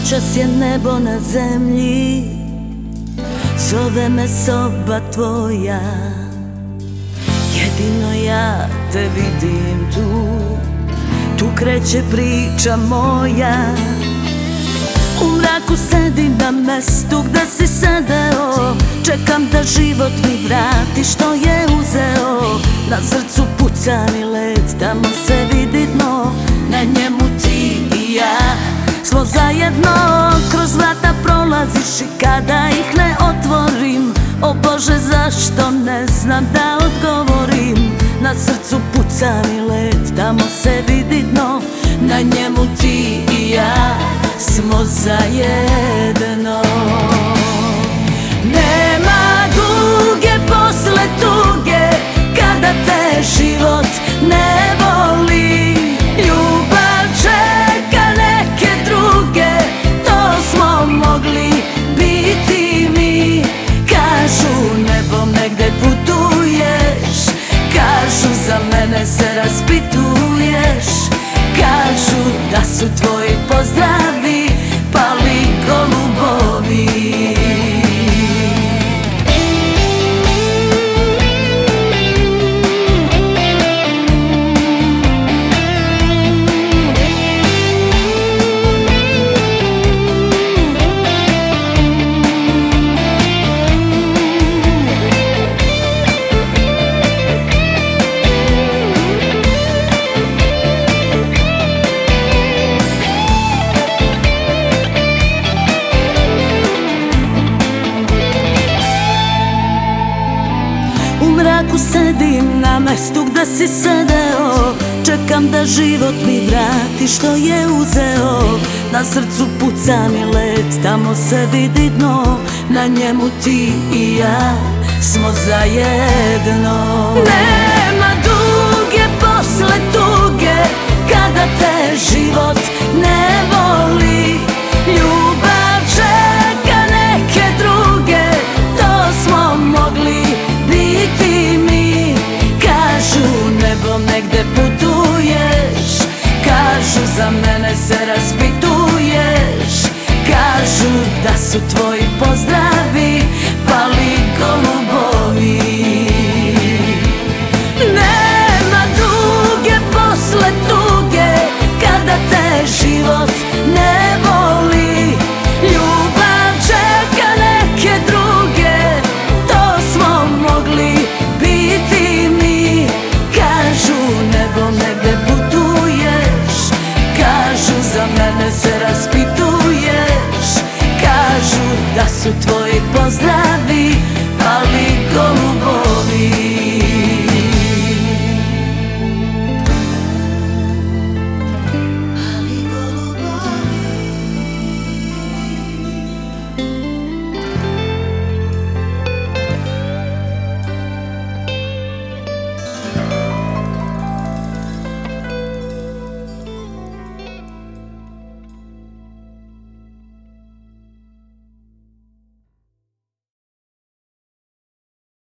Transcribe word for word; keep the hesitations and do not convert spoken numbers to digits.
Noćas je nebo na zemlji, zove me soba tvoja. Jedino ja te vidim tu, tu kreće priča moja. U mraku sedim na mestu gde si sedeo, čekam da život mi vrati što je uzeo. Na srcu puca mi led, tamo se vidi dno, na njemu ti i ja smo zajedno. Kroz vrata prolaziš i kada ih ne otvorim, o Bože zašto ne znam da odgovorim. Na srcu puca mi led, tamo se vidi dno, na njemu ti i ja smo zajedno. Nema duge posle tuge, kada te život ne voli. Ljubav čeka neke druge, to smo mogli biti mi. Kažu nebom negde putuješ, kažu za mene se raspituješ. Kažu da su tvoji pozdravi pali golubovi. U mraku sedim na mestu gde si sedeo, čekam da život mi vrati što je uzeo. Na srcu puca mi led, tamo se vidi dno, na njemu ti i ja smo zajedno. Nema duge posle tuge, kada te život ne voli. Ljubav čeka neke druge, to smo mogli biti mi. Kažu nebom negde putuješ, kažu za mene se raspituješ. Kažu da su tvoji pozdravi pali golubovi. Nema duge posle tuge, kada te život ne